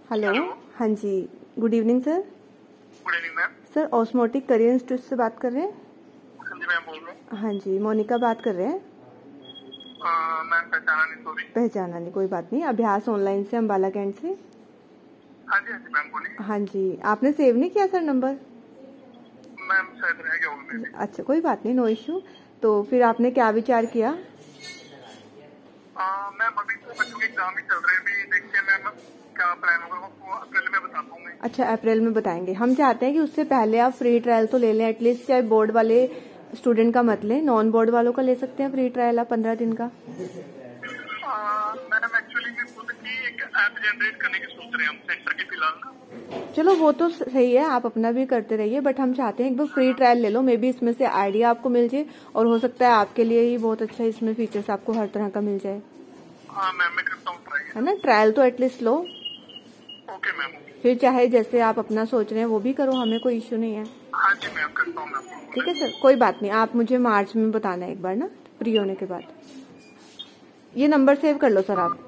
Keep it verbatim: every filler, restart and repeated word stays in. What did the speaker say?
Hello. हाँ जी, good evening sir. Good evening ma'am. Sir osmotic career institute से बात कर रहे हैं? हाँ जी मैम, बोल रहा हूँ। हाँ जी, मोनिका बात कर रहे हैं। मैम पहचाना नहीं, सॉरी। पहचाना नहीं, कोई बात नहीं। अभ्यास ऑनलाइन से, अम्बाला कैंट से। हाँ जी हाँ जी मैम, बोलिए। हाँ जी, आपने सेव नहीं किया सर नंबर? मैम शायद रह गया होगा मेरे। अच्छा, कोई बात नहीं, नो इश्यू। तो फिर आपने क्या विचार किया? मैम अभी तो बच्चों के एग्जाम ही चल रहे हैं, अभी देखते हैं मैम क्या प्लान होगा, वो अप्रैल में बताता हूँ मैं। अच्छा, अप्रैल में बताएंगे। हम चाहते हैं कि उससे पहले आप फ्री ट्रायल तो ले लें एटलीस्ट, चाहे बोर्ड वाले स्टूडेंट का मत लें, नॉन बोर्ड वालों का ले सकते हैं फ्री ट्रायल आप पंद्रह दिन का। मैम एक्चुअली खुद की एक ऐप जनरेट करने की सोच रहे हैं हम सेंटर के फिलहाल ना। चलो वो तो सही है, आप अपना भी करते रहिए, बट हम चाहते हैं एक बार फ्री ट्रायल ले लो, मे बी इसमें से आइडिया आपको मिल जाए और हो सकता है आपके लिए ही बहुत अच्छा इसमें फीचर्स आपको हर तरह का मिल जाए। हाँ मैम, मैं करता हूँ ट्राई, है ना, ट्रायल तो एटलीस्ट लो। Okay ma'am. फिर चाहे जैसे आप अपना सोच रहे हैं वो भी करो, हमें कोई इश्यू नहीं है। हाँ जी मैम, करता हूँ मैम। ठीक है सर, कोई बात नहीं। आप मुझे मार्च में बताना एक बार ना, फ्री होने के बाद। ये नंबर सेव कर लो सर आप।